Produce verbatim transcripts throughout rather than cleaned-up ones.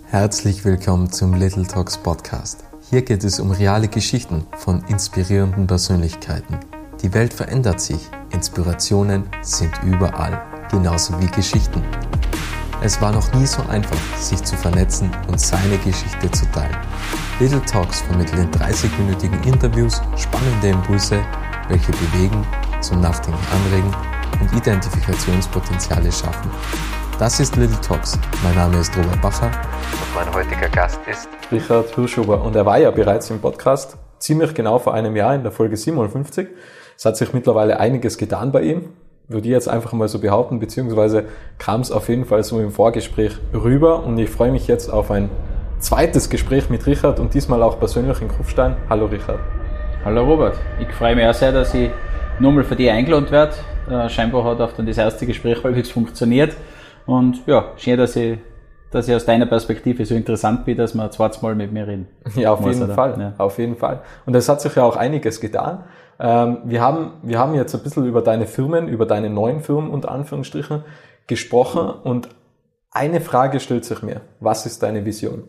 Herzlich willkommen zum Little Talks Podcast. Hier geht es um reale Geschichten von inspirierenden Persönlichkeiten. Die Welt verändert sich, Inspirationen sind überall, genauso wie Geschichten. Es war noch nie so einfach, sich zu vernetzen und seine Geschichte zu teilen. Little Talks vermitteln dreißig-minütigen Interviews spannende Impulse, welche bewegen, zum Nachdenken anregen und Identifikationspotenziale schaffen. Das ist Little Talks. Mein Name ist Robert Bacher und mein heutiger Gast ist Richard Hirschuber. Und er war ja bereits im Podcast ziemlich genau vor einem Jahr in der Folge siebenundfünfzig. Es hat sich mittlerweile einiges getan bei ihm, würde ich jetzt einfach mal so behaupten, beziehungsweise kam es auf jeden Fall so im Vorgespräch rüber. Und ich freue mich jetzt auf ein zweites Gespräch mit Richard und diesmal auch persönlich in Kufstein. Hallo Richard. Hallo Robert. Ich freue mich auch sehr, dass ich nochmal für dich eingeladen werde. Äh, scheinbar hat auch dann das erste Gespräch halbwegs funktioniert. Und ja, schön, dass ich, dass ich aus deiner Perspektive so interessant bin, dass wir ein zweites Mal mit mir reden. Ja, auf muss, jeden oder? Fall. Ja. Auf jeden Fall. Und es hat sich ja auch einiges getan. Ähm, wir haben, wir haben jetzt ein bisschen über deine Firmen, über deine neuen Firmen unter Anführungsstrichen gesprochen. Und eine Frage stellt sich mir. Was ist deine Vision?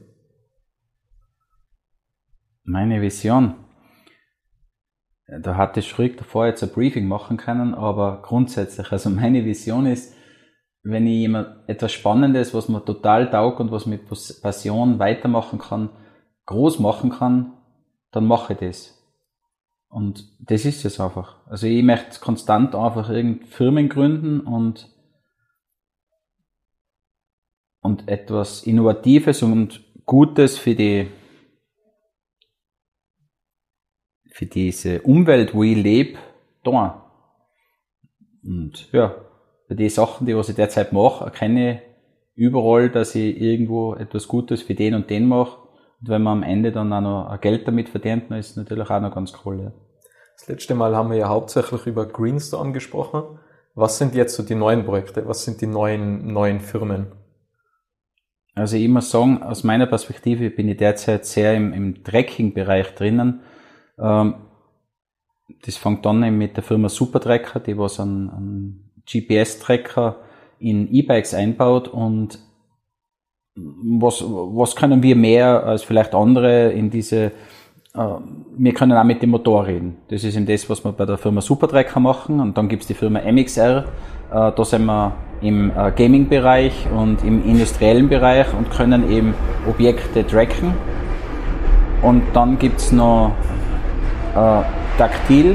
Meine Vision? Da hatte ich schräg davor jetzt ein Briefing machen können, aber grundsätzlich, also meine Vision ist, wenn ich jemand etwas Spannendes, was mir total taugt und was mit Passion weitermachen kann, groß machen kann, dann mache ich das. Und das ist es einfach. Also ich möchte konstant einfach irgendeine Firmen gründen und, und etwas Innovatives und Gutes für die, für diese Umwelt, wo ich lebe, da. Und ja, bei den Sachen, die was ich derzeit mache, erkenne ich überall, dass ich irgendwo etwas Gutes für den und den mache. Und wenn man am Ende dann auch noch Geld damit verdient, dann ist es natürlich auch noch ganz cool. Ja. Das letzte Mal haben wir ja hauptsächlich über Greenstorm gesprochen. Was sind jetzt so die neuen Projekte? Was sind die neuen, neuen Firmen? Also ich muss sagen, aus meiner Perspektive bin ich derzeit sehr im, im Tracking-Bereich drinnen. Ähm, das fängt dann eben mit der Firma Supertracker, die was an, an G P S-Tracker in E-Bikes einbaut und was, was können wir mehr als vielleicht andere in diese, äh, wir können auch mit dem Motor reden. Das ist eben das, was wir bei der Firma Supertracker machen und dann gibt's die Firma M X R, äh, da sind wir im äh, Gaming-Bereich und im industriellen Bereich und können eben Objekte tracken und dann gibt's noch äh, Taktil.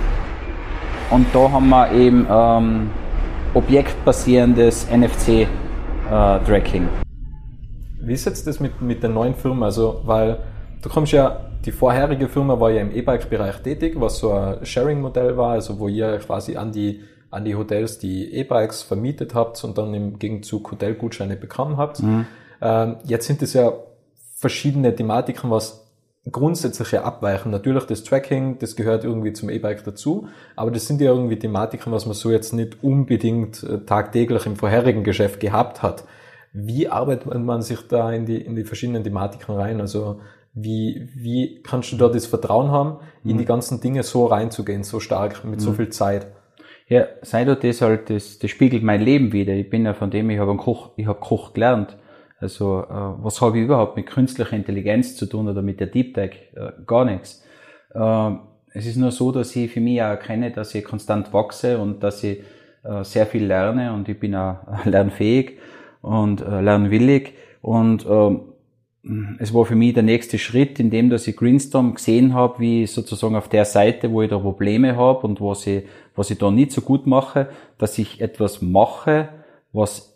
Und da haben wir eben ähm, objektbasierendes N F C-Tracking. Wie ist jetzt das mit, mit den neuen Firmen? Also, weil du kommst ja, die vorherige Firma war ja im E-Bike-Bereich tätig, was so ein Sharing-Modell war, also wo ihr quasi an die, an die Hotels die E-Bikes vermietet habt und dann im Gegenzug Hotelgutscheine bekommen habt. Mhm. Ähm, jetzt sind es ja verschiedene Thematiken, was grundsätzlich ja abweichen. Natürlich das Tracking, das gehört irgendwie zum E-Bike dazu, aber das sind ja irgendwie Thematiken, was man so jetzt nicht unbedingt tagtäglich im vorherigen Geschäft gehabt hat. Wie arbeitet man sich da in die, in die verschiedenen Thematiken rein? Also wie, wie kannst du da das Vertrauen haben, in die ganzen Dinge so reinzugehen, so stark, mit so viel Zeit? Ja, sei doch das halt, das, das spiegelt mein Leben wieder. Ich bin ja von dem, ich habe Koch, ich habe Koch gelernt. Also äh, was habe ich überhaupt mit künstlicher Intelligenz zu tun oder mit der Deep Tech? Äh, gar nichts. Äh, es ist nur so, dass ich für mich auch erkenne, dass ich konstant wachse und dass ich äh, sehr viel lerne und ich bin auch lernfähig und äh, lernwillig und äh, es war für mich der nächste Schritt, in dem, dass ich Greenstorm gesehen habe, wie sozusagen auf der Seite, wo ich da Probleme habe und was ich, was ich da nicht so gut mache, dass ich etwas mache, was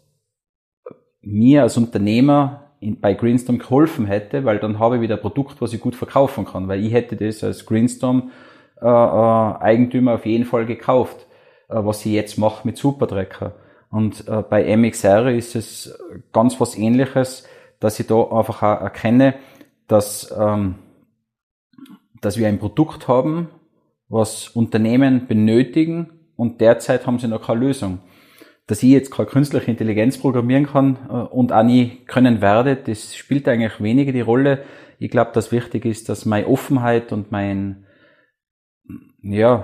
mir als Unternehmer in, bei Greenstorm geholfen hätte, weil dann habe ich wieder ein Produkt, was ich gut verkaufen kann, weil ich hätte das als Greenstorm äh, äh, Eigentümer auf jeden Fall gekauft, äh, was ich jetzt mache mit Supertracker. Und äh, bei M X R ist es ganz was Ähnliches, dass ich da einfach auch erkenne, dass ähm, dass wir ein Produkt haben, was Unternehmen benötigen und derzeit haben sie noch keine Lösung. Dass ich jetzt keine künstliche Intelligenz programmieren kann äh, und auch nie können werde, das spielt eigentlich weniger die Rolle. Ich glaube, dass wichtig ist, dass meine Offenheit und mein, ja,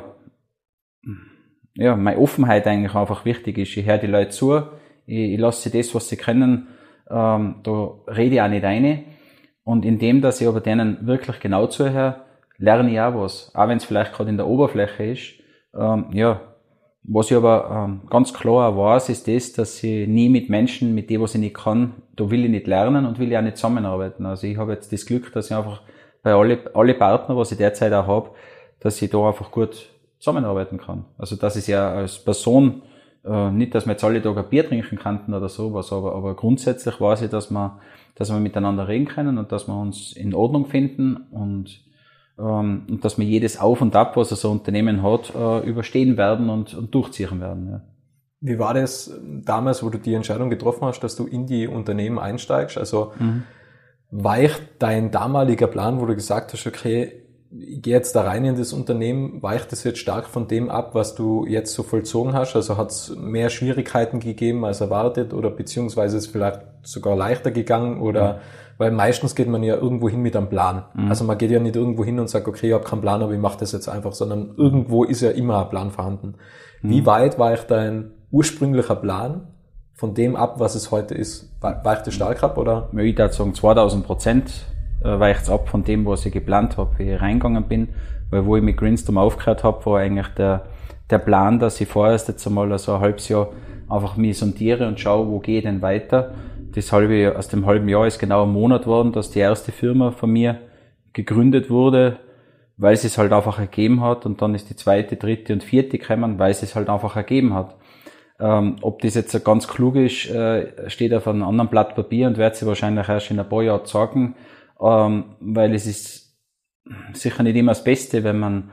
ja, meine Offenheit eigentlich einfach wichtig ist. Ich höre die Leute zu, ich, ich lasse sie das, was sie können, ähm, da rede ich auch nicht rein. Und indem, dass ich aber denen wirklich genau zuhöre, lerne ich auch was. Auch wenn es vielleicht gerade in der Oberfläche ist. Ähm, ja, was ich aber ähm, ganz klar auch weiß, ist das, dass ich nie mit Menschen, mit denen, was ich nicht kann, da will ich nicht lernen und will ich auch nicht zusammenarbeiten. Also ich habe jetzt das Glück, dass ich einfach bei alle, alle Partner, was ich derzeit auch habe, dass ich da einfach gut zusammenarbeiten kann. Also dass ich ja als Person, äh, nicht, dass wir jetzt alle Tage ein Bier trinken könnten oder sowas, aber, aber grundsätzlich weiß ich, dass wir, dass wir miteinander reden können und dass wir uns in Ordnung finden und ähm, und dass wir jedes Auf und Ab, was so ein Unternehmen hat, äh, überstehen werden und, und durchziehen werden. Ja. Wie war das damals, wo du die Entscheidung getroffen hast, dass du in die Unternehmen einsteigst? Also mhm. weicht dein damaliger Plan, wo du gesagt hast, okay, ich gehe jetzt da rein in das Unternehmen, weicht das jetzt stark von dem ab, was du jetzt so vollzogen hast? Also hat es mehr Schwierigkeiten gegeben als erwartet oder beziehungsweise ist es vielleicht sogar leichter gegangen oder mhm. weil meistens geht man ja irgendwo hin mit einem Plan. Mhm. Also man geht ja nicht irgendwo hin und sagt, okay, ich habe keinen Plan, aber ich mache das jetzt einfach, sondern irgendwo ist ja immer ein Plan vorhanden. Mhm. Wie weit weicht dein ursprünglicher Plan von dem ab, was es heute ist? Weicht es stark ab, oder? Ich würde sagen, zweitausend Prozent weicht es ab von dem, was ich geplant habe, wie ich reingegangen bin. Weil wo ich mit Greenstorm aufgehört habe, war eigentlich der, der Plan, dass ich vorerst jetzt einmal so ein halbes Jahr einfach mich sondiere und schaue, wo gehe ich denn weiter. Das halbe, aus dem halben Jahr ist genau ein Monat worden, dass die erste Firma von mir gegründet wurde, weil es es halt einfach ergeben hat. Und dann ist die zweite, dritte und vierte gekommen, weil es es halt einfach ergeben hat. Ähm, ob das jetzt ganz klug ist, äh, steht auf einem anderen Blatt Papier und wird sie wahrscheinlich erst in ein paar Jahren sagen, ähm, weil es ist sicher nicht immer das Beste, wenn man,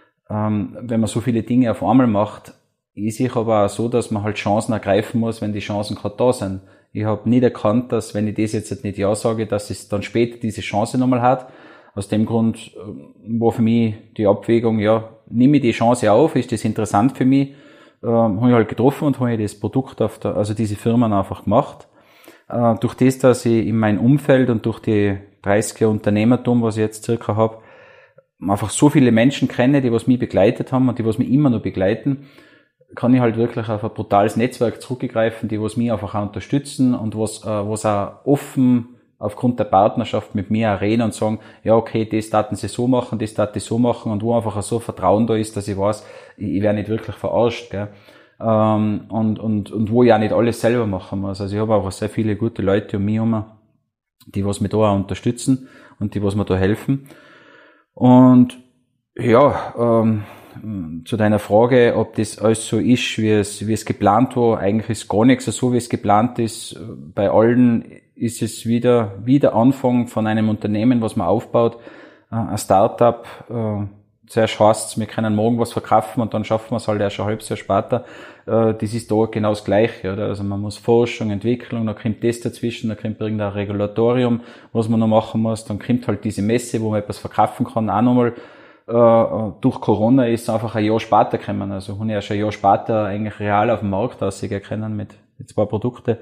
ähm, wenn man so viele Dinge auf einmal macht. Ist sicher aber auch so, dass man halt Chancen ergreifen muss, wenn die Chancen gerade da sind. Ich habe nicht erkannt, dass, wenn ich das jetzt nicht ja sage, dass es dann später diese Chance nochmal hat. Aus dem Grund war für mich die Abwägung, ja, nehme ich die Chance auf, ist das interessant für mich, ähm, habe ich halt getroffen und habe ich das Produkt auf der, also diese Firmen einfach gemacht. Äh, durch das, dass ich in meinem Umfeld und durch die dreißig Jahre Unternehmertum, was ich jetzt circa habe, einfach so viele Menschen kenne, die was mich begleitet haben und die was mich immer noch begleiten, kann ich halt wirklich auf ein brutales Netzwerk zurückgreifen, die was mich einfach auch unterstützen und was, äh, was auch offen aufgrund der Partnerschaft mit mir auch reden und sagen, ja okay, das taten sie so machen, das taten sie so machen und wo einfach auch so Vertrauen da ist, dass ich weiß, ich, ich werde nicht wirklich verarscht, gell. Ähm, und, und, und wo ich auch nicht alles selber machen muss. Also ich habe auch sehr viele gute Leute um mich herum, die was mich da auch unterstützen und die was mir da helfen. Und ja, ähm, zu deiner Frage, ob das alles so ist, wie es, wie es geplant war, eigentlich ist gar nichts so, wie es geplant ist. Bei allen ist es wieder, wieder Anfang von einem Unternehmen, was man aufbaut, ein Startup. Zuerst heißt es, wir können morgen was verkaufen und dann schaffen wir es halt erst ein halbes Jahr später. Das ist da genau das Gleiche, oder? Also man muss Forschung, Entwicklung, dann kommt das dazwischen, dann kommt irgendein Regulatorium, was man noch machen muss, dann kommt halt diese Messe, wo man etwas verkaufen kann, auch nochmal. Uh, durch Corona ist es einfach ein Jahr später gekommen. Also habe ich erst ein Jahr später eigentlich real auf dem Markt rausgehen können mit, mit zwei Produkten.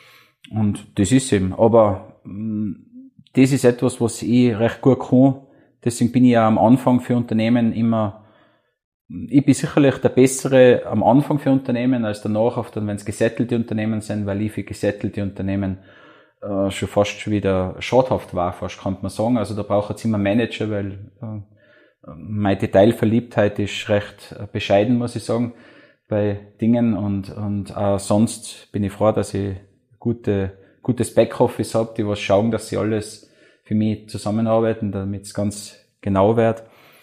Und das ist eben. Aber mh, das ist etwas, was ich recht gut kann. Deswegen bin ich ja am Anfang für Unternehmen immer, ich bin sicherlich der Bessere am Anfang für Unternehmen als danach, oft dann, wenn es gesettelte Unternehmen sind, weil ich für gesettelte Unternehmen äh, schon fast schon wieder schadhaft war, fast kann man sagen. Also da braucht es immer Manager, weil äh, meine Detailverliebtheit ist recht bescheiden, muss ich sagen, bei Dingen und, und auch sonst bin ich froh, dass ich gute, gutes Backoffice habe, die was schauen, dass sie alles für mich zusammenarbeiten, damit es ganz genau wird.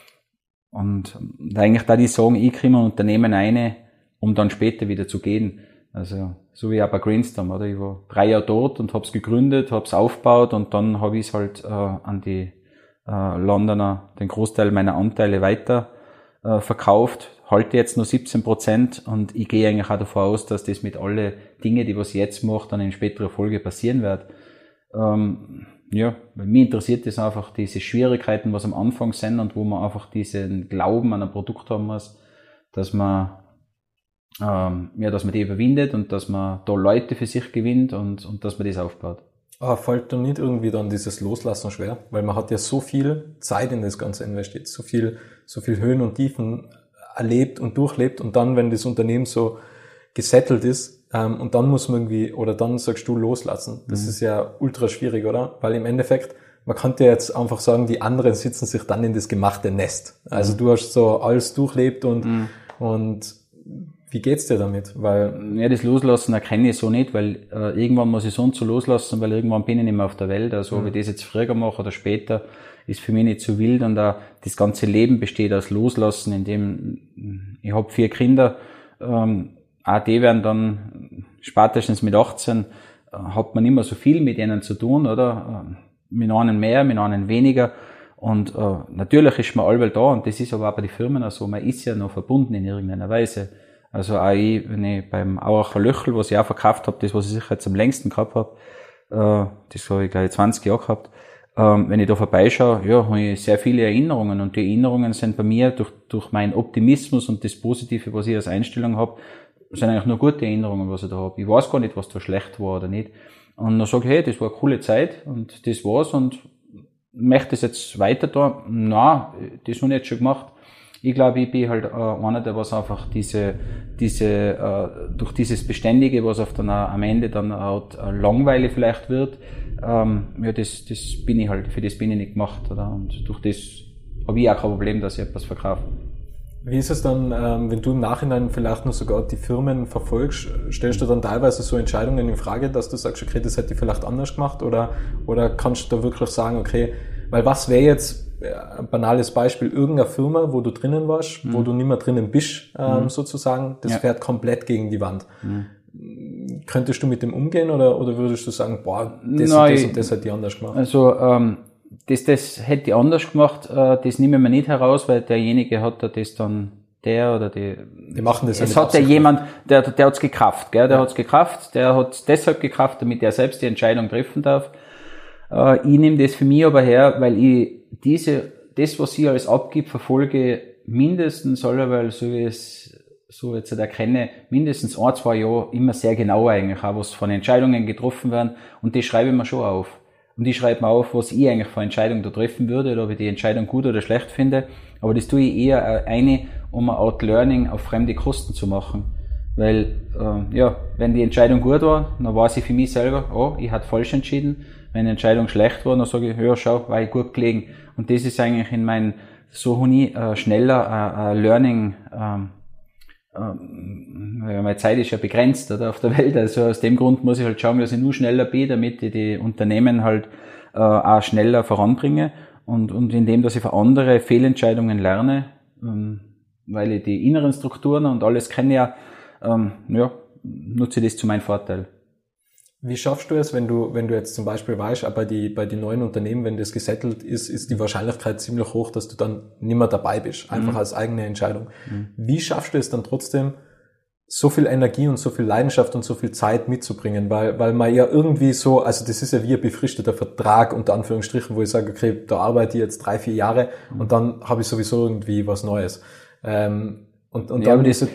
Und eigentlich da die sagen, ich kriege ein Unternehmen eine, um dann später wieder zu gehen. Also so wie auch bei Greenstorm, oder? Ich war drei Jahre dort und habe es gegründet, habe es aufgebaut und dann habe ich es halt äh, an die äh, Londoner, den Großteil meiner Anteile weiter äh, verkauft. Halte jetzt nur siebzehn Prozent und ich gehe eigentlich auch davon aus, dass das mit alle Dinge, die was ich jetzt mache, dann in späterer Folge passieren wird. Ähm, ja, weil mich interessiert das einfach, diese Schwierigkeiten, was am Anfang sind und wo man einfach diesen Glauben an ein Produkt haben muss, dass man ähm, ja, dass man die überwindet und dass man da Leute für sich gewinnt und, und dass man das aufbaut. Aber fällt dann nicht irgendwie dann dieses Loslassen schwer? Weil man hat ja so viel Zeit in das Ganze investiert, so viel, so viel Höhen und Tiefen erlebt und durchlebt und dann, wenn das Unternehmen so gesettelt ist, ähm, und dann muss man irgendwie, oder dann sagst du loslassen. Das mhm. ist ja ultra schwierig, oder? Weil im Endeffekt, man könnte jetzt einfach sagen, die anderen sitzen sich dann in das gemachte Nest. Also mhm. du hast so alles durchlebt und, mhm. und wie geht's dir damit? Weil ja, das Loslassen erkenne ich so nicht, weil äh, irgendwann muss ich so und so loslassen, weil irgendwann bin ich nicht mehr auf der Welt. Also mhm. ob ich das jetzt früher mache oder später, ist für mich nicht so wild. Und auch das ganze Leben besteht aus Loslassen, indem ich habe vier Kinder, ähm, auch die werden dann spätestens mit achtzehn, äh, hat man nicht mehr so viel mit denen zu tun, oder? Äh, mit einem mehr, mit einem weniger. Und äh, natürlich ist man allweil da, und das ist aber auch bei den Firmen auch so, man ist ja noch verbunden in irgendeiner Weise. Also auch ich, wenn ich beim Auracher Löchel, was ich auch verkauft habe, das, was ich sicher jetzt am längsten gehabt habe, äh, das habe ich gleich zwanzig Jahre gehabt, ähm, wenn ich da vorbeischaue, ja, habe ich sehr viele Erinnerungen, und die Erinnerungen sind bei mir durch, durch meinen Optimismus und das Positive, was ich als Einstellung habe, sind eigentlich nur gute Erinnerungen, was ich da habe. Ich weiß gar nicht, was da schlecht war oder nicht. Und dann sage ich, hey, das war eine coole Zeit und das war's, und möchte das jetzt weiter da? Nein, das habe ich jetzt schon gemacht. Ich glaube, ich bin halt äh, einer, der was einfach diese, diese, äh, durch dieses Beständige, was auf dann auch am Ende dann auch äh, langweilig vielleicht wird, ähm, ja, das, das bin ich halt, für das bin ich nicht gemacht, oder? Und durch das habe ich auch kein Problem, dass ich etwas verkaufe. Wie ist es dann, ähm, wenn du im Nachhinein vielleicht noch sogar die Firmen verfolgst, stellst du dann teilweise so Entscheidungen in Frage, dass du sagst, okay, das hätte ich vielleicht anders gemacht, oder, oder kannst du da wirklich sagen, okay, weil was wäre jetzt, ein banales Beispiel, irgendeine Firma, wo du drinnen warst, mhm. wo du nicht mehr drinnen bist, ähm, mhm. sozusagen, das ja. fährt komplett gegen die Wand. Mhm. Könntest du mit dem umgehen, oder, oder würdest du sagen, boah, das Nein, und das und das hätte ich anders gemacht? Also, ähm, das, das hätte ich anders gemacht, äh, das nehme ich mir nicht heraus, weil derjenige hat da das dann, der oder die, die machen das ja es hat ja jemand, der, der hat's gekauft, gell, der ja. hat's gekauft, der hat's deshalb gekauft, damit er selbst die Entscheidung treffen darf. Äh, ich nehme das für mich aber her, weil ich diese, das, was ich alles abgibt, verfolge mindestens, weil so wie ich es so jetzt erkenne, mindestens ein, zwei Jahre immer sehr genau eigentlich, auch was von Entscheidungen getroffen werden, und das schreibe ich mir schon auf. Und ich schreibe mir auf, was ich eigentlich für Entscheidungen da treffen würde, oder ob ich die Entscheidung gut oder schlecht finde. Aber das tue ich eher eine, um eine Art Learning auf fremde Kosten zu machen. Weil, äh, ja, wenn die Entscheidung gut war, dann weiß ich für mich selber, oh, ich hatte falsch entschieden. Wenn die Entscheidung schlecht war, dann sage ich, ja, schau, war ich gut gelegen. Und das ist eigentlich in meinem, so habe ich äh, schneller äh, äh, Learning, ähm, ähm, meine Zeit ist ja begrenzt, oder, auf der Welt. Also aus dem Grund muss ich halt schauen, dass ich nur schneller bin, damit ich die Unternehmen halt äh, auch schneller voranbringe. Und, und indem, dass ich für andere Fehlentscheidungen lerne, ähm, weil ich die inneren Strukturen und alles kenne, ja, ähm, ja, nutze ich das zu meinem Vorteil. Wie schaffst du es, wenn du, wenn du jetzt zum Beispiel weißt, aber bei die, bei den neuen Unternehmen, wenn das gesettelt ist, ist die Wahrscheinlichkeit ziemlich hoch, dass du dann nicht mehr dabei bist, einfach mhm. als eigene Entscheidung. Mhm. Wie schaffst du es dann trotzdem, so viel Energie und so viel Leidenschaft und so viel Zeit mitzubringen? Weil, weil man ja irgendwie so, also das ist ja wie ein befristeter Vertrag, unter Anführungsstrichen, wo ich sage, okay, da arbeite ich jetzt drei, vier Jahre mhm. und dann habe ich sowieso irgendwie was Neues. Ähm, und, und ja, dann aber diese,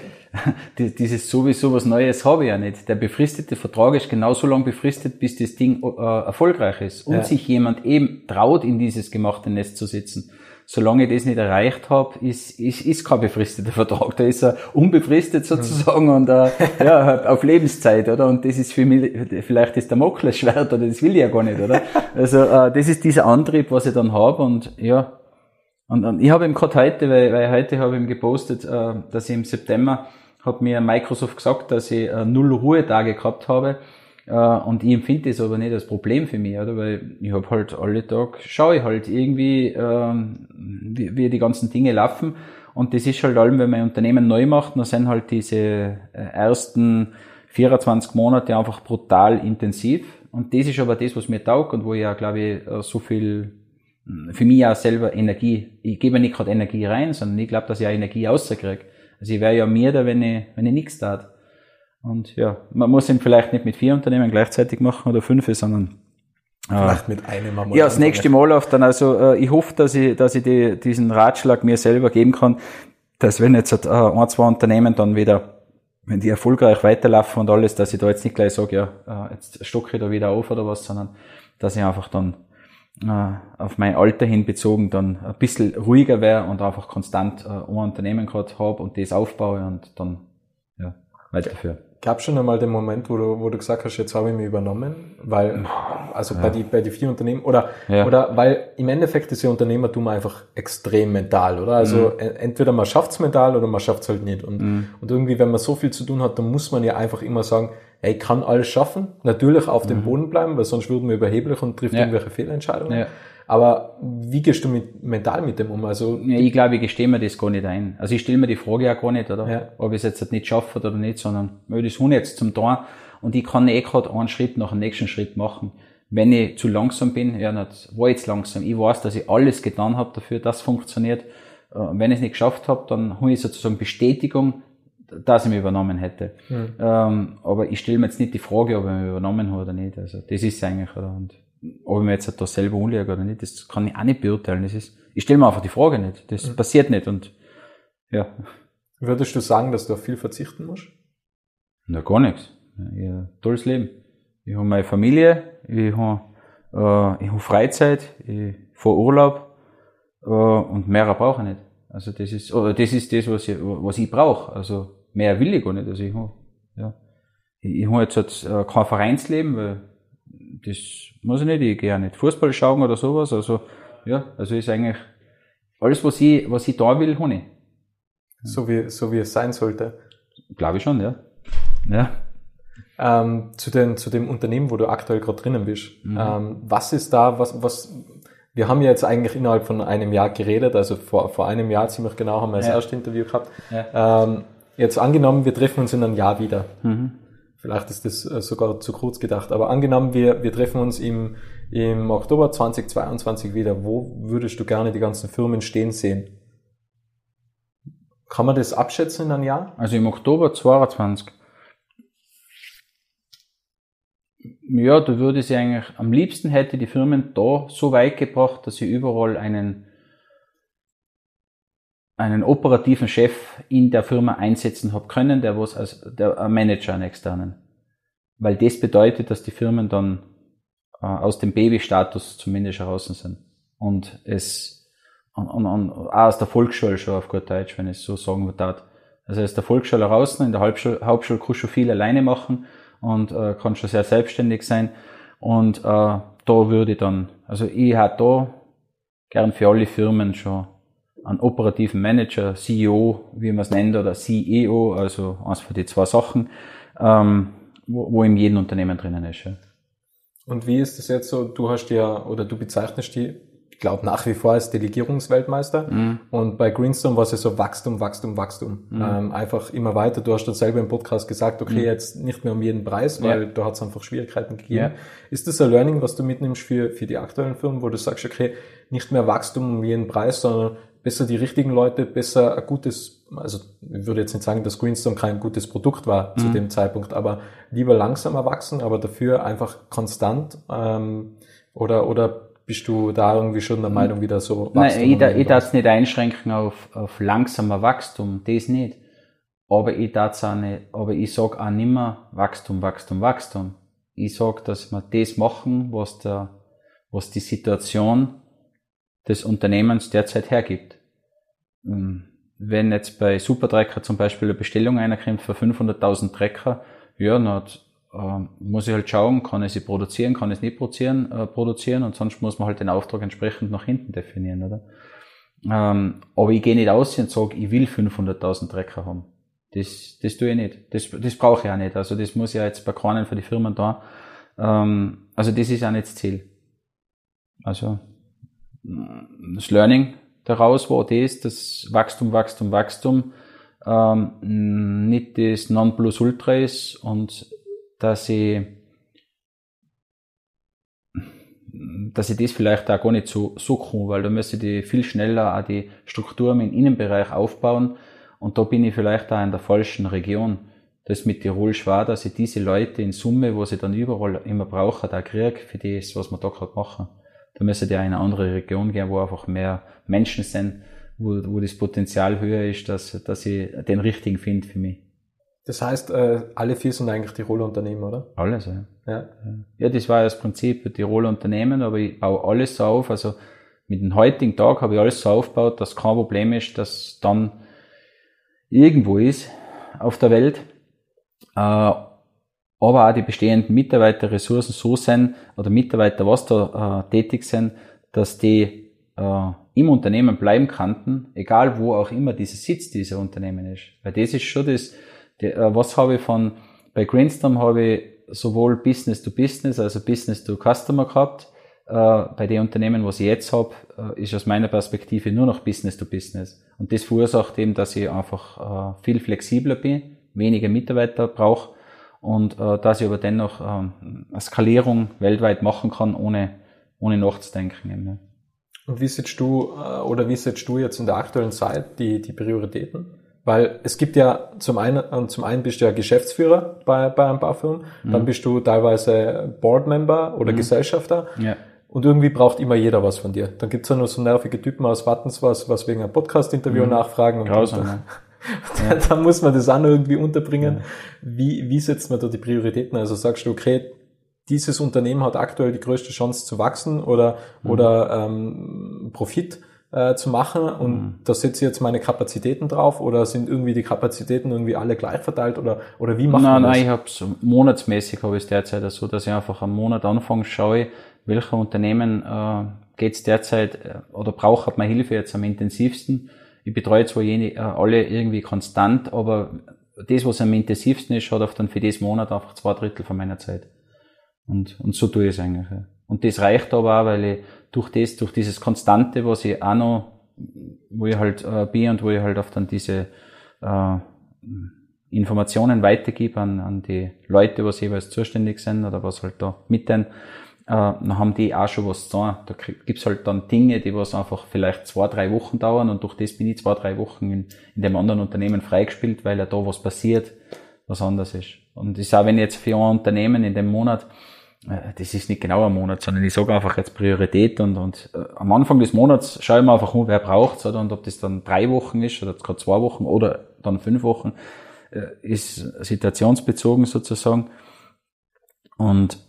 dieses sowieso was Neues habe ich ja nicht. Der befristete Vertrag ist genauso lang befristet, bis das Ding äh, erfolgreich ist und ja. sich jemand eben traut, in dieses gemachte Nest zu sitzen. Solange ich das nicht erreicht habe, ist, ist, ist kein befristeter Vertrag. Da ist er unbefristet sozusagen mhm. und äh, ja, auf Lebenszeit, oder? Und das ist für mich, vielleicht ist der Damoklesschwert, oder das will ich ja gar nicht, oder? Also äh, das ist dieser Antrieb, was ich dann habe, und ja. Und, und ich habe ihm gerade heute, weil, weil heute habe ich ihm gepostet, äh, dass ich im September hat mir Microsoft gesagt, dass ich äh, null Ruhetage gehabt habe, äh, und ich empfinde das aber nicht als Problem für mich, oder? Weil ich habe halt alle Tage, schaue ich halt irgendwie, äh, wie, wie die ganzen Dinge laufen, und das ist halt allem, wenn man ein Unternehmen neu macht, dann sind halt diese äh, ersten vierundzwanzig Monate einfach brutal intensiv, und das ist aber das, was mir taugt und wo ich ja, glaube ich, äh, so viel für mich auch selber Energie, ich gebe nicht gerade Energie rein, sondern ich glaube, dass ich auch Energie rauskriege. Also ich wäre ja mir da, wenn ich, wenn ich nichts tat. Und ja, man muss ihn vielleicht nicht mit vier Unternehmen gleichzeitig machen oder fünf, sondern vielleicht äh, mit einem Mal. Ja, das nächste Mal auf dann, also äh, ich hoffe, dass ich, dass ich die, diesen Ratschlag mir selber geben kann, dass wenn jetzt äh, ein, zwei Unternehmen dann wieder, wenn die erfolgreich weiterlaufen und alles, dass ich da jetzt nicht gleich sage, ja, äh, jetzt stocke ich da wieder auf oder was, sondern dass ich einfach dann auf mein Alter hin bezogen dann ein bisschen ruhiger wäre und einfach konstant ein Unternehmen gerade habe und das aufbaue und dann ja, weiterführe. gab es schon einmal den Moment, wo du, wo du gesagt hast, jetzt habe ich mich übernommen? Weil, also ja. bei die, bei die vier Unternehmen, oder, ja. oder, weil im Endeffekt ist ja Unternehmertum einfach extrem mental, oder? Also mhm. entweder man schafft's mental oder man schafft's halt nicht. Und, mhm. und irgendwie, wenn man so viel zu tun hat, dann muss man ja einfach immer sagen, ey, ich kann alles schaffen, natürlich auf dem mhm. Boden bleiben, weil sonst würden wir überheblich und trifft ja. irgendwelche Fehlentscheidungen. Ja. Aber wie gehst du mit, mental mit dem um? Also ja, ich glaube, ich gestehe mir das gar nicht ein. Also ich stelle mir die Frage auch gar nicht, oder? Ja. Ob ich es jetzt nicht schaffe oder nicht, sondern ich das Hund jetzt zum Tor und ich kann eh gerade einen Schritt nach dem nächsten Schritt machen. Wenn ich zu langsam bin, ja, nicht, war jetzt langsam. Ich weiß, dass ich alles getan habe dafür, dass es funktioniert. Wenn ich es nicht geschafft habe, dann habe ich sozusagen Bestätigung, dass ich mich übernommen hätte. Mhm. Ähm, aber ich stelle mir jetzt nicht die Frage, ob ich mich übernommen habe oder nicht. Also das ist eigentlich, oder? Und ob ich mir jetzt da selber umlege oder nicht, das kann ich auch nicht beurteilen. Das ist, ich stelle mir einfach die Frage nicht. Das mhm. passiert nicht und, ja. Würdest du sagen, dass du auf viel verzichten musst? Na, gar nichts. Ich habe ein tolles Leben. Ich habe meine Familie, ich habe, äh, ich habe Freizeit, ich fahre Urlaub, äh, und mehr brauche ich nicht. Also das ist, oder das ist das, was ich, was ich brauche. Also mehr will ich gar nicht. Also ich habe, ja. Ich, ich habe jetzt, jetzt äh, kein Vereinsleben, weil das muss ich nicht, ich gehe auch nicht Fußball schauen oder sowas, also, ja, also ist eigentlich alles, was ich, was ich da will, habe ich. So wie, so wie es sein sollte. Glaube ich schon, ja. Ja. Ähm, zu den, zu dem Unternehmen, wo du aktuell gerade drinnen bist. Mhm. Ähm, was ist da, was, was, wir haben ja jetzt eigentlich innerhalb von einem Jahr geredet, also vor, vor einem Jahr ziemlich genau haben wir das ja. erste Interview gehabt. Ja. Ähm, jetzt angenommen, wir treffen uns in einem Jahr wieder. Mhm. Vielleicht ist das sogar zu kurz gedacht, aber angenommen, wir, wir treffen uns im, im Oktober zweitausendzweiundzwanzig wieder. Wo würdest du gerne die ganzen Firmen stehen sehen? Kann man das abschätzen in einem Jahr? Also im Oktober zweiundzwanzig. Ja, da würde ich eigentlich, am liebsten hätte die Firmen da so weit gebracht, dass sie überall einen, einen operativen Chef in der Firma einsetzen habe können, der was als der Manager, einen externen. Weil das bedeutet, dass die Firmen dann äh, aus dem Babystatus zumindest heraus sind. Und es und, und, und auch aus der Volksschule schon auf gut Deutsch, wenn ich es so sagen darf. Also aus der Volksschule raus, in der Hauptschule, Hauptschule kannst du schon viel alleine machen und äh, kann schon sehr selbstständig sein. Und äh, da würde ich dann, also ich hätte da gern für alle Firmen schon einen operativen Manager, C E O, wie man es nennt, oder C E O, also eins von die zwei Sachen, ähm, wo, wo in jedem Unternehmen drinnen ist. Ja. Und wie ist das jetzt so? Du hast ja, oder du bezeichnest die, ich glaube nach wie vor als Delegierungsweltmeister. Mhm. Und bei Greenstone war es ja so Wachstum, Wachstum, Wachstum. Mhm. Ähm, einfach immer weiter. Du hast dann selber im Podcast gesagt, okay, mhm. jetzt nicht mehr um jeden Preis, weil ja. da hat es einfach Schwierigkeiten gegeben. Ja. Ist das ein Learning, was du mitnimmst für, für die aktuellen Firmen, wo du sagst, okay, nicht mehr Wachstum um jeden Preis, sondern besser die richtigen Leute, besser ein gutes, also ich würde jetzt nicht sagen, dass Greenstone kein gutes Produkt war mhm. zu dem Zeitpunkt, aber lieber langsamer wachsen, aber dafür einfach konstant, ähm, oder, oder bist du da irgendwie schon der Meinung, wieder so Wachstum? Nein, ich, da, ich darf es nicht einschränken auf, auf langsamer Wachstum, das nicht. Aber ich darf auch nicht, aber ich sag auch nicht mehr Wachstum, Wachstum, Wachstum. Ich sag, dass wir das machen, was der, was die Situation des Unternehmens derzeit hergibt. Wenn jetzt bei Supertrecker zum Beispiel eine Bestellung reinkommt für fünfhunderttausend Trecker, ja, dann äh, muss ich halt schauen, kann ich sie produzieren, kann ich es nicht produzieren, äh, produzieren und sonst muss man halt den Auftrag entsprechend nach hinten definieren, oder? Ähm, aber ich gehe nicht aus und sage, ich will fünfhunderttausend Trecker haben. Das, das tue ich nicht. Das, das brauche ich auch nicht. Also das muss ja jetzt bei keinen für die Firmen da. Ähm, also das ist auch nicht das Ziel. Also das Learning daraus war das, das Wachstum, Wachstum, Wachstum ähm, nicht das Nonplusultra ist und dass ich dass ich das vielleicht auch gar nicht so, so kann, weil da müsste ich viel schneller auch die Strukturen im Innenbereich aufbauen und da bin ich vielleicht auch in der falschen Region. Das ist mit Tirol schwer, dass ich diese Leute in Summe, wo sie dann überall immer brauchen, da kriege für das, was wir da gerade machen. Da müsste ich in eine andere Region gehen, wo einfach mehr Menschen sind, wo, wo das Potenzial höher ist, dass, dass ich den richtigen finde für mich. Das heißt, äh, alle vier sind eigentlich Tiroler Unternehmen, oder? Alles, ja. Ja, ja das war ja das Prinzip Tiroler Unternehmen, aber ich baue alles so auf, also mit dem heutigen Tag habe ich alles so aufgebaut, dass kein Problem ist, dass dann irgendwo ist auf der Welt, aber auch die bestehenden Mitarbeiterressourcen so sind, oder Mitarbeiter, was da äh, tätig sind, dass die äh, im Unternehmen bleiben könnten, egal wo auch immer dieser Sitz dieser Unternehmen ist. Weil das ist schon das, die, äh, was habe ich von, bei Greenstorm habe ich sowohl Business to Business, also Business to Customer gehabt. Äh, bei den Unternehmen, was ich jetzt habe, äh, ist aus meiner Perspektive nur noch Business to Business. Und das verursacht eben, dass ich einfach äh, viel flexibler bin, weniger Mitarbeiter brauche und äh, dass ich aber dennoch äh, eine Skalierung weltweit machen kann, ohne, ohne nachzudenken. Eben, ne? Und wie siehst du, äh, oder wie siehst du jetzt in der aktuellen Zeit die, die Prioritäten? Weil es gibt ja zum einen, zum einen bist du ja Geschäftsführer bei, bei ein paar Firmen, mhm. dann bist du teilweise Boardmember oder mhm. Gesellschafter. Ja. Und irgendwie braucht immer jeder was von dir. Dann gibt's ja nur so nervige Typen aus Wattens, was, was wegen einem Podcast-Interview mhm. nachfragen. Und Grausam, da, ja. da, da muss man das auch noch irgendwie unterbringen. Ja. Wie, wie setzt man da die Prioritäten? Also sagst du, okay, dieses Unternehmen hat aktuell die größte Chance zu wachsen oder, mhm. oder ähm, Profit äh, zu machen und mhm. da setze ich jetzt meine Kapazitäten drauf oder sind irgendwie die Kapazitäten irgendwie alle gleich verteilt oder, oder wie macht nein, man das? Nein, ich habe es monatsmäßig habe ich es derzeit so, dass ich einfach am Monat anfange, schaue, welche Unternehmen äh, geht es derzeit äh, oder braucht meine Hilfe jetzt am intensivsten. Ich betreue zwar jene, äh, alle irgendwie konstant, aber das, was am intensivsten ist, hat auch dann für diesen Monat einfach zwei Drittel von meiner Zeit. Und, und so tue ich es eigentlich. Ja. Und das reicht aber auch, weil ich durch das, durch dieses Konstante, was ich auch noch, wo ich halt äh, bin und wo ich halt auch dann diese äh, Informationen weitergebe an, an die Leute, was jeweils zuständig sind oder was halt da mit den, äh, dann haben die auch schon was zu tun. Da gibt's halt dann Dinge, die was einfach vielleicht zwei, drei Wochen dauern und durch das bin ich zwei, drei Wochen in, in dem anderen Unternehmen freigespielt, weil ja da was passiert, was anders ist. Und ich sage, wenn ich jetzt für ein Unternehmen in dem Monat, das ist nicht genau ein Monat, sondern ich sage einfach jetzt Priorität und, und äh, am Anfang des Monats schaue ich mir einfach um, wer braucht's oder und ob das dann drei Wochen ist oder gerade zwei Wochen oder dann fünf Wochen, äh, ist situationsbezogen sozusagen. Und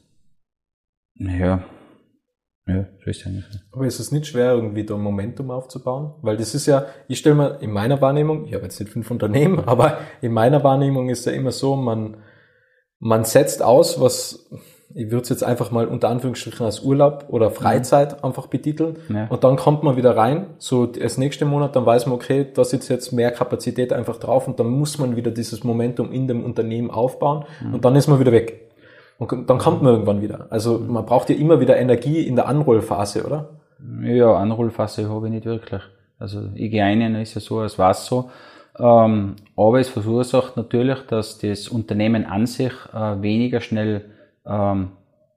ja, ja, so ist es eigentlich. Aber ist es nicht schwer, irgendwie da Momentum aufzubauen? Weil das ist ja, ich stelle mir in meiner Wahrnehmung, ich habe jetzt nicht fünf Unternehmen, aber in meiner Wahrnehmung ist ja immer so, man, man setzt aus, was, ich würde es jetzt einfach mal unter Anführungsstrichen als Urlaub oder Freizeit mhm. einfach betiteln. Ja. Und dann kommt man wieder rein, so das nächste Monat, dann weiß man, okay, da sitzt jetzt mehr Kapazität einfach drauf und dann muss man wieder dieses Momentum in dem Unternehmen aufbauen mhm. und dann ist man wieder weg. Und dann kommt man irgendwann wieder. Also man braucht ja immer wieder Energie in der Anrollphase, oder? Ja, Anrollphase habe ich nicht wirklich. Also ich gehe ein, ist ja so, als war es so. Ähm, aber es verursacht natürlich, dass das Unternehmen an sich äh, weniger schnell ähm,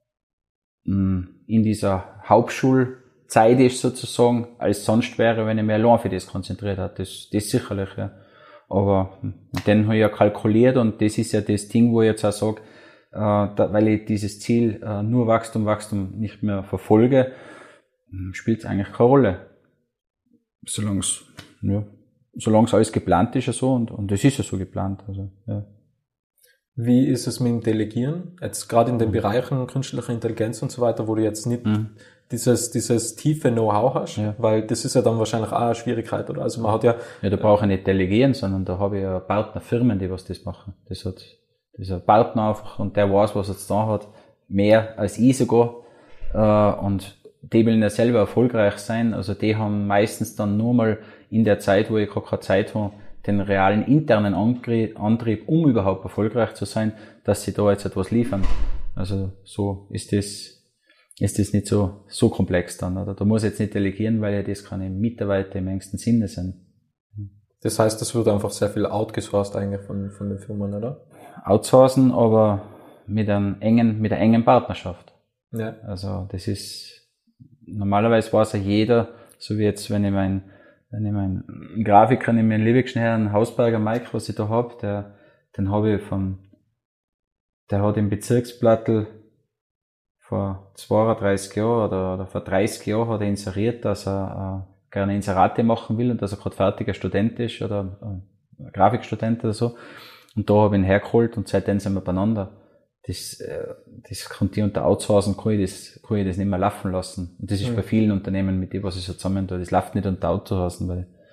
in dieser Hauptschulzeit ist sozusagen, als sonst wäre, wenn ich mich allein für das konzentriert hätte. Das, das sicherlich, ja. Aber den habe ich ja kalkuliert und das ist ja das Ding, wo ich jetzt auch sage, äh, da, weil ich dieses Ziel äh, nur Wachstum, Wachstum nicht mehr verfolge, spielt es eigentlich keine Rolle. Solange es, ja, solange es alles geplant ist ja so und, und es ist ja so geplant. Also, ja. Wie ist es mit dem Delegieren? Jetzt gerade in den Bereichen künstliche Intelligenz und so weiter, wo du jetzt nicht mhm. dieses, dieses tiefe Know-how hast, ja. weil das ist ja dann wahrscheinlich auch eine Schwierigkeit, oder? Also man hat ja... Ja, da brauche ich nicht delegieren, sondern da habe ich ja Partnerfirmen, die was das machen. Das hat, das ist ein Partner einfach und der weiß, was er zu tun hat, mehr als ich sogar, äh, und die wollen ja selber erfolgreich sein, also die haben meistens dann nur mal in der Zeit, wo ich gerade keine Zeit habe, den realen internen Antrieb, um überhaupt erfolgreich zu sein, dass sie da jetzt etwas liefern. Also so ist das, ist das nicht so, so komplex dann, oder? Da muss ich jetzt nicht delegieren, weil ja das keine Mitarbeiter im engsten Sinne sind. Das heißt, das wird einfach sehr viel outgesourced eigentlich von, von den Firmen, oder? Outsourcen, aber mit einem engen, mit einer engen Partnerschaft. Ja. Also das ist, normalerweise weiß ja jeder, so wie jetzt, wenn ich mein Wenn ich meinen Grafiker, in meinen liebsten Herrn Hausberger Mike, was ich da hab, der, den habe ich von, der hat im Bezirksblattl vor zweiunddreißig Jahren oder, oder vor dreißig Jahren hat er inseriert, dass er äh, gerne Inserate machen will und dass er gerade fertiger Student ist oder äh, Grafikstudent oder so. Und da habe ich ihn hergeholt und seitdem sind wir beieinander. Das, äh, das konnte ich unter Outsourcen, kann ich das, kann ich das nicht mehr laufen lassen. Und das ist mhm. bei vielen Unternehmen, mit denen was ich so zusammen tue, das läuft nicht unter Outsourcen, weil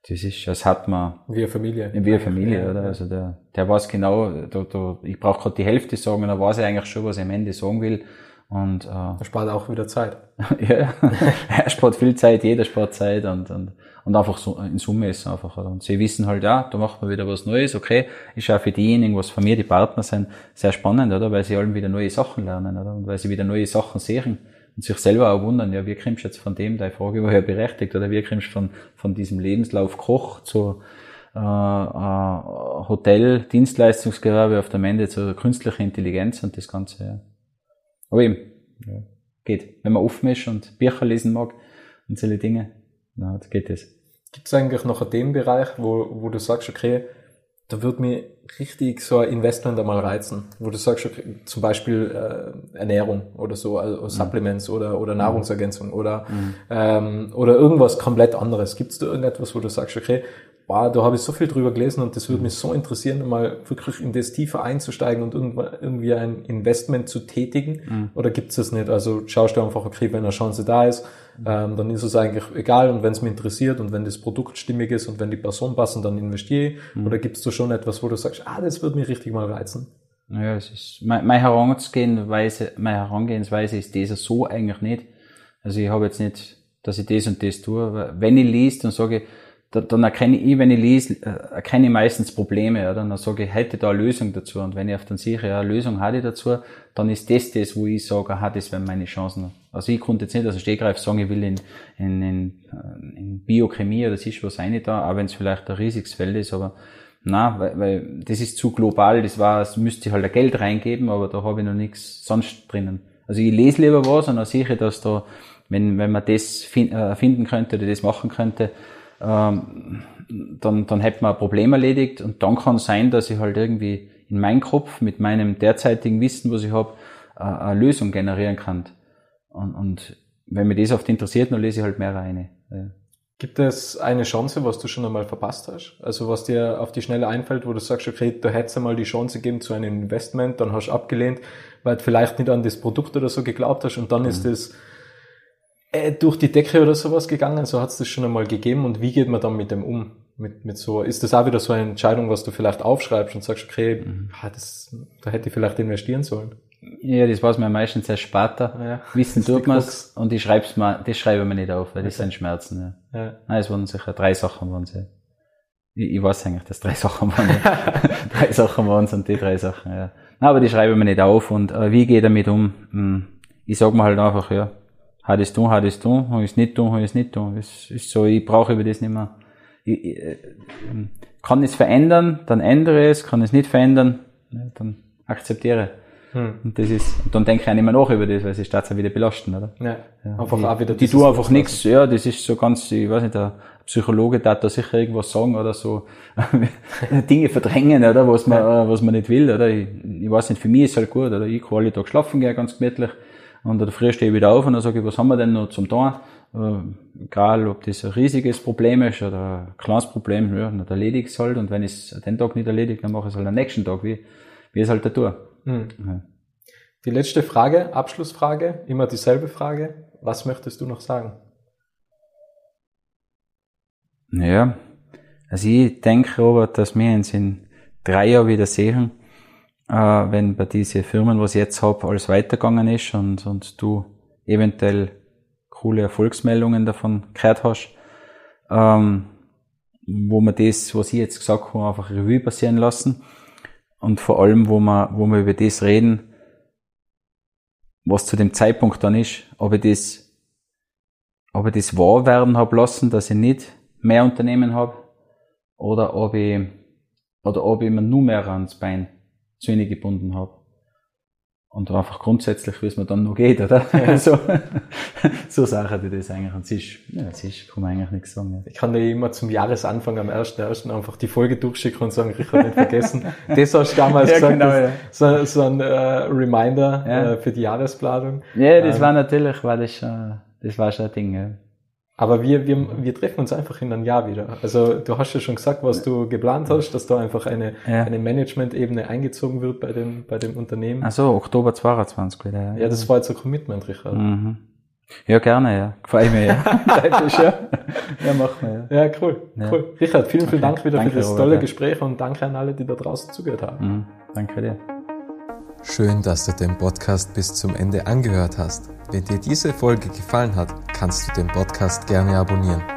das ist, das hat man. Wie eine Familie. Wie eine Familie, ja, oder? Ja. Also der, der weiß genau, da, da, ich brauche gerade die Hälfte sagen, und er weiß eigentlich schon, was er am Ende sagen will. Und, äh, er spart auch wieder Zeit. Ja, er spart viel Zeit, jeder spart Zeit und, und, und einfach so, in Summe ist es einfach, oder? Und sie wissen halt, ja, da macht man wieder was Neues, okay, ist auch für diejenigen, was von mir die Partner sind, sehr spannend, oder? Weil sie alle wieder neue Sachen lernen, oder? Und weil sie wieder neue Sachen sehen. Und sich selber auch wundern, ja, wie kommst du jetzt von dem, deine Frage war ja berechtigt, oder wie kommst du von, von diesem Lebenslauf Koch zu äh, äh, Hotel, Dienstleistungsgewerbe auf dem Ende zur künstlichen Intelligenz und das Ganze, ja. Aber eben, ja, geht. Wenn man offen ist und Bücher lesen mag und solche Dinge, na, das geht es. Gibt es eigentlich noch einen Themenbereich, wo, wo du sagst, okay, da wird mir richtig so ein Investment einmal reizen, wo du sagst, okay, zum Beispiel äh, Ernährung oder so, also mhm. Supplements oder oder Nahrungsergänzung oder mhm. ähm, oder irgendwas komplett anderes. Gibt es da irgendetwas, wo du sagst, okay, wow, da habe ich so viel drüber gelesen und das würde mich so interessieren, mal wirklich in das tiefer einzusteigen und irgendwie ein Investment zu tätigen? Mhm. Oder gibt es das nicht? Also schaust du einfach, okay, wenn eine Chance da ist, mhm. ähm, dann ist es eigentlich egal und wenn es mich interessiert und wenn das Produkt stimmig ist und wenn die Person passen, dann investiere ich. Mhm. Oder gibt es da schon etwas, wo du sagst, ah, das würde mich richtig mal reizen? Ja, es ist, meine Herangehensweise, meine Herangehensweise ist das so eigentlich nicht. Also ich habe jetzt nicht, dass ich das und das tue. Wenn ich lese, dann sage ich, dann erkenne ich, wenn ich lese, erkenne ich meistens Probleme, oder? Dann sage ich, hätte da eine Lösung dazu. Und wenn ich auf dann sehe, ja, eine Lösung hatte ich dazu, dann ist das das, wo ich sage, aha, das wären meine Chancen. Also ich konnte jetzt nicht aus dem Stegreif sagen, ich will in, in, in, in Biochemie oder das ist was rein da, auch wenn es vielleicht ein riesiges Feld ist, aber nein, weil, weil das ist zu global, das war, es müsste ich halt ein Geld reingeben, aber da habe ich noch nichts sonst drinnen. Also ich lese lieber was und dann sehe ich, dass da, wenn, wenn man das finden könnte oder das machen könnte, Ähm, dann, dann hätte man ein Problem erledigt und dann kann sein, dass ich halt irgendwie in meinem Kopf mit meinem derzeitigen Wissen, was ich habe, eine Lösung generieren kann. Und, und wenn mich das oft interessiert, dann lese ich halt mehr rein. Ja. Gibt es eine Chance, was du schon einmal verpasst hast? Also was dir auf die Schnelle einfällt, wo du sagst, okay, da hättest du mal die Chance gegeben zu einem Investment, dann hast du abgelehnt, weil du vielleicht nicht an das Produkt oder so geglaubt hast und dann mhm. ist das Äh, durch die Decke oder sowas gegangen, so hat es das schon einmal gegeben und wie geht man dann mit dem um? Mit, mit so, ist das auch wieder so eine Entscheidung, was du vielleicht aufschreibst und sagst, okay, mhm. ah, das, da hätte ich vielleicht investieren sollen? Ja, das weiß man meistens erst später. Ja, Wissen tut man es und ich schreib's mal, das schreibe ich mir nicht auf, weil okay. das sind Schmerzen. Ja. Ja. Nein, es waren sicher drei Sachen, waren sie. Ich, ich weiß eigentlich, dass drei Sachen waren. drei Sachen waren es und die drei Sachen, ja. Nein, aber die schreibe ich mir nicht auf und äh, wie gehe ich damit um? Ich sag mir halt einfach, ja, hat es tun, hat es tun, habe ich es nicht tun, habe ich es nicht tun. Das ist so, ich brauche über das nicht mehr. Ich, ich, kann es verändern, dann ändere es, kann es nicht verändern, dann akzeptiere. Hm. Und das ist, und dann denke ich auch nicht mehr nach über das, weil es ist tatsächlich wieder belastend, oder? Ja, ja einfach die, auch wieder. Die tun einfach nichts, ja, das ist so ganz, ich weiß nicht, der Psychologe darf da sicher irgendwas sagen oder so, Dinge verdrängen, oder, was man, ja. was man nicht will, oder? Ich, ich weiß nicht, für mich ist es halt gut, oder? Ich kann alle Tag schlafen gehen, ganz gemütlich. Und dann früh stehe ich wieder auf und dann sage ich, was haben wir denn noch zum tun? Äh, egal, ob das ein riesiges Problem ist oder ein kleines Problem, ja, dann erledige ich es halt. Und wenn ich es den Tag nicht erledige, dann mache ich es halt am nächsten Tag, wie, wie ich es halt da tue. Mhm. Ja. Die letzte Frage, Abschlussfrage, immer dieselbe Frage. Was möchtest du noch sagen? Ja, also ich denke, Robert, dass wir uns in drei Jahren wieder sehen, äh, wenn bei diesen Firmen, was ich jetzt habe, alles weitergegangen ist und, und du eventuell coole Erfolgsmeldungen davon gehört hast, ähm, wo man das, was ich jetzt gesagt habe, einfach Revue passieren lassen und vor allem, wo wir, wo wir über das reden, was zu dem Zeitpunkt dann ist, ob ich das, ob ich das wahr werden habe lassen, dass ich nicht mehr Unternehmen habe, oder ob ich, oder ob ich mir nur mehr ans Bein zu wenig gebunden habe. Und einfach grundsätzlich, wie es mir dann noch geht, oder? Ja. so, so Sachen, die das eigentlich, und es ist, ja, es ist, kann man eigentlich nichts sagen. Ja. Ich kann dir immer zum Jahresanfang am ersten ersten einfach die Folge durchschicken und sagen, ich habe nicht vergessen. Das hast du damals ja, gesagt, genau, ja. so, so ein äh, Reminder ja. äh, für die Jahresplanung. Ja, das ähm, war natürlich, war das schon, das war schon ein Ding, ja. Aber wir, wir, wir treffen uns einfach in einem Jahr wieder. Also du hast ja schon gesagt, was du geplant hast, dass da einfach eine, ja. eine Management-Ebene eingezogen wird bei dem, bei dem Unternehmen. Ach so, Oktober zweiundzwanzig wieder. Ja, ja, das war jetzt ein Commitment, Richard. Mhm. Ja, gerne, ja. Gefällt mir, ja. ja. Ja, machen wir, ja. Ja, cool, ja. cool. Richard, vielen, vielen Okay. Dank wieder Danke, für das Robert, tolle ja. Gespräch und danke an alle, die da draußen zugehört haben. Mhm. Danke dir. Schön, dass du den Podcast bis zum Ende angehört hast. Wenn dir diese Folge gefallen hat, kannst du den Podcast gerne abonnieren.